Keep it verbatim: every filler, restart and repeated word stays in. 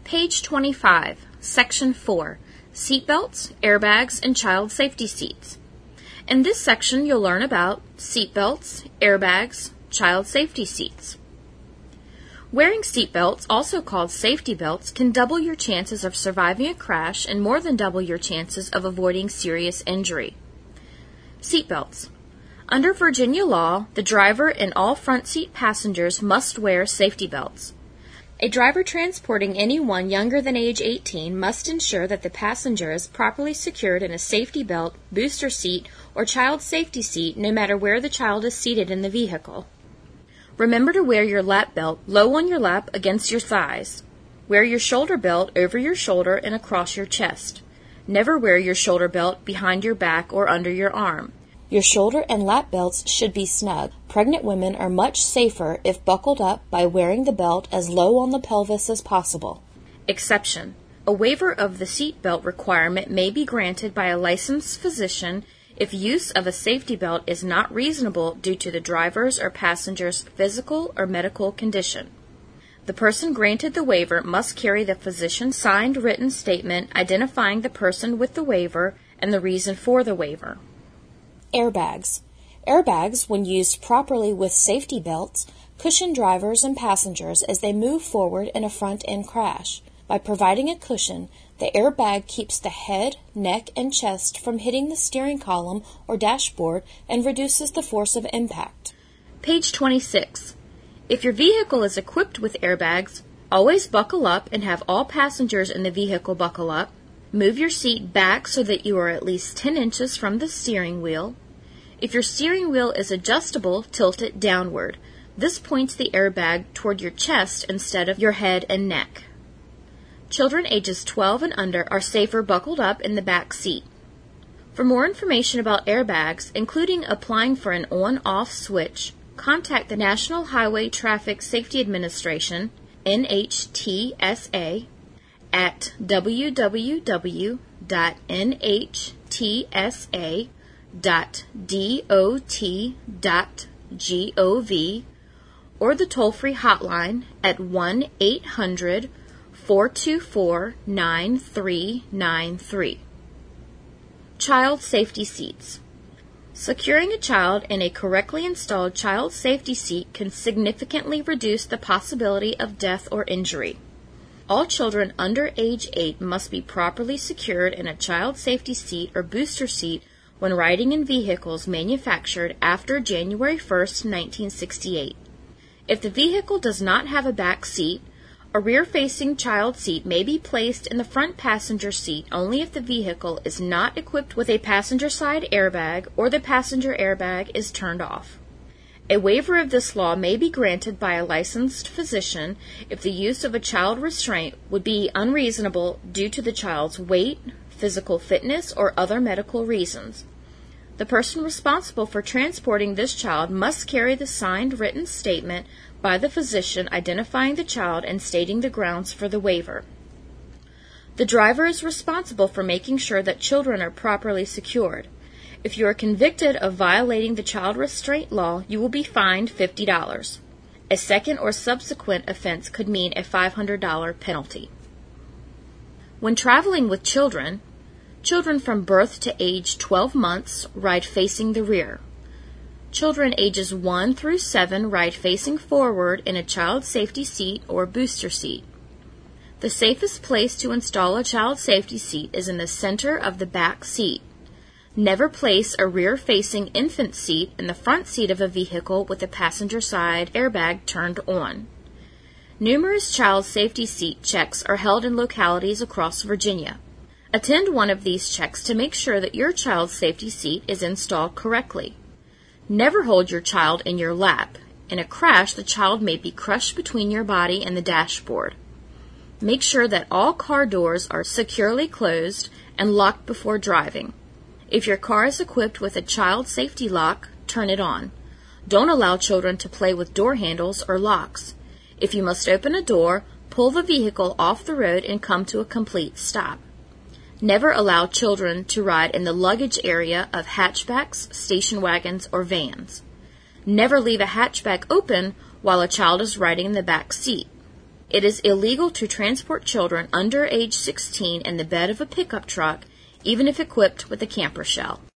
Page twenty-five, Section four, Seatbelts, Airbags, and Child Safety Seats. In this section, you'll learn about seatbelts, airbags, child safety seats. Wearing seatbelts, also called safety belts, can double your chances of surviving a crash and more than double your chances of avoiding serious injury. Seatbelts. Under Virginia law, the driver and all front seat passengers must wear safety belts. A driver transporting anyone younger than age eighteen must ensure that the passenger is properly secured in a safety belt, booster seat, or child safety seat no matter where the child is seated in the vehicle. Remember to wear your lap belt low on your lap against your thighs. Wear your shoulder belt over your shoulder and across your chest. Never wear your shoulder belt behind your back or under your arm. Your shoulder and lap belts should be snug. Pregnant women are much safer if buckled up by wearing the belt as low on the pelvis as possible. Exception. A waiver of the seat belt requirement may be granted by a licensed physician if use of a safety belt is not reasonable due to the driver's or passenger's physical or medical condition. The person granted the waiver must carry the physician's signed written statement identifying the person with the waiver and the reason for the waiver. Airbags. Airbags, when used properly with safety belts, cushion drivers and passengers as they move forward in a front-end crash. By providing a cushion, the airbag keeps the head, neck, and chest from hitting the steering column or dashboard and reduces the force of impact. Page twenty-six. If your vehicle is equipped with airbags, always buckle up and have all passengers in the vehicle buckle up. Move your seat back so that you are at least ten inches from the steering wheel. If your steering wheel is adjustable, tilt it downward. This points the airbag toward your chest instead of your head and neck. Children ages twelve and under are safer buckled up in the back seat. For more information about airbags, including applying for an on-off switch, contact the National Highway Traffic Safety Administration, N H T S A, at w w w dot n h t s a dot dot dot gov or the toll-free hotline at one eight hundred four two four nine three nine three. Child safety seats. Securing a child in a correctly installed child safety seat can significantly reduce the possibility of death or injury. All children under age eight must be properly secured in a child safety seat or booster seat when riding in vehicles manufactured after January first, nineteen sixty-eight. If the vehicle does not have a back seat, a rear-facing child seat may be placed in the front passenger seat only if the vehicle is not equipped with a passenger side airbag or the passenger airbag is turned off. A waiver of this law may be granted by a licensed physician if the use of a child restraint would be unreasonable due to the child's weight, physical fitness, or other medical reasons. The person responsible for transporting this child must carry the signed written statement by the physician identifying the child and stating the grounds for the waiver. The driver is responsible for making sure that children are properly secured. If you are convicted of violating the child restraint law, you will be fined fifty dollars. A second or subsequent offense could mean a five hundred dollars penalty. When traveling with children, children from birth to age twelve months ride facing the rear. Children ages one through seven ride facing forward in a child safety seat or booster seat. The safest place to install a child safety seat is in the center of the back seat. Never place a rear-facing infant seat in the front seat of a vehicle with the passenger side airbag turned on. Numerous child safety seat checks are held in localities across Virginia. Attend one of these checks to make sure that your child's safety seat is installed correctly. Never hold your child in your lap. In a crash, the child may be crushed between your body and the dashboard. Make sure that all car doors are securely closed and locked before driving. If your car is equipped with a child safety lock, turn it on. Don't allow children to play with door handles or locks. If you must open a door, pull the vehicle off the road and come to a complete stop. Never allow children to ride in the luggage area of hatchbacks, station wagons, or vans. Never leave a hatchback open while a child is riding in the back seat. It is illegal to transport children under age sixteen in the bed of a pickup truck, even if equipped with a camper shell.